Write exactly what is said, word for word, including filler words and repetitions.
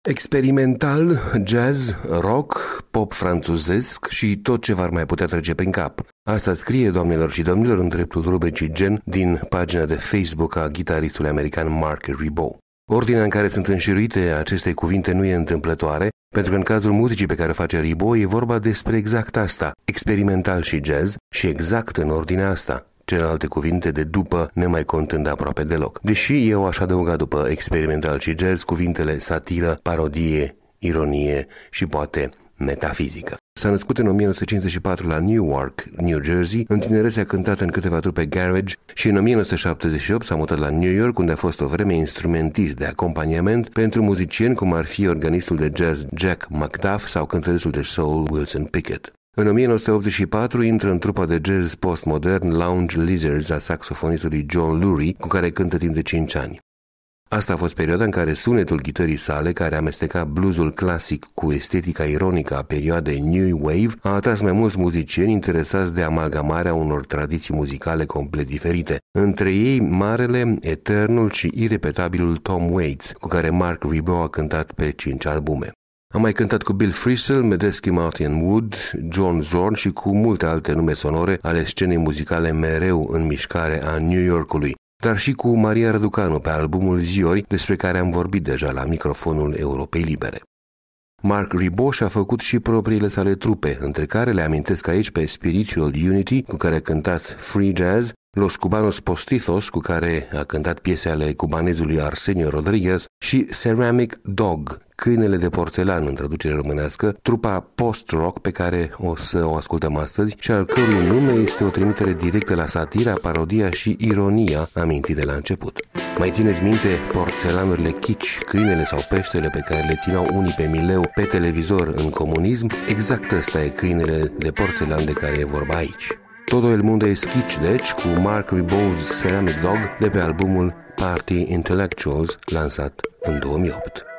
Experimental, jazz, rock, pop franțuzesc și tot ce v-ar mai putea trece prin cap. Asta scrie, doamnelor și domnilor, în dreptul rubricii Gen din pagina de Facebook a gitaristului american Mark Ribot. Ordinea în care sunt înșiruite aceste cuvinte nu e întâmplătoare, pentru că în cazul muzicii pe care o face Ribot e vorba despre exact asta, experimental și jazz, și exact în ordinea asta. Celelalte cuvinte de după ne mai contând aproape deloc. Deși eu aș adăuga după experimental și jazz cuvintele satiră, parodie, ironie și poate metafizică. S-a născut în o mie nouă sute cincizeci și patru la Newark, New Jersey, în tinerețe a cântat în câteva trupe garage și în o mie nouă sute șaptezeci și opt s-a mutat la New York, unde a fost o vreme instrumentist de acompaniament pentru muzicieni cum ar fi organistul de jazz Jack McDuff sau cântărețul de soul Wilson Pickett. În o mie nouă sute optzeci și patru intră în trupa de jazz postmodern Lounge Lizards a saxofonistului John Lurie, cu care cântă timp de cinci ani. Asta a fost perioada în care sunetul ghitării sale, care amesteca bluesul clasic cu estetica ironică a perioadei New Wave, a atras mai mulți muzicieni interesați de amalgamarea unor tradiții muzicale complet diferite, între ei marele, eternul și irepetabilul Tom Waits, cu care Mark Ribot a cântat pe cinci albume. A mai cântat cu Bill Frisell, Medeski Martin Wood, John Zorn și cu multe alte nume sonore ale scenei muzicale mereu în mișcare a New Yorkului, dar și cu Maria Răducanu pe albumul Ziori, despre care am vorbit deja la microfonul Europei Libere. Mark Ribot și-a făcut și propriile sale trupe, între care le amintesc aici pe Spiritual Unity, cu care a cântat free jazz, Los Cubanos Postizos, cu care a cântat piese ale cubanezului Arsenio Rodriguez, și Ceramic Dog, câinele de porțelan în traducere românească, trupa post-rock pe care o să o ascultăm astăzi și al cărui nume este o trimitere directă la satira, parodia și ironia amintite la început. Mai țineți minte porțelanurile kitsch, câinele sau peștele pe care le țineau unii pe mileu pe televizor în comunism? Exact ăsta e câinele de porțelan de care e vorba aici. Todo el mundo es kitsch, deci, cu Mark Ribot's Ceramic Dog de pe albumul Party Intellectuals, lansat în două mii opt.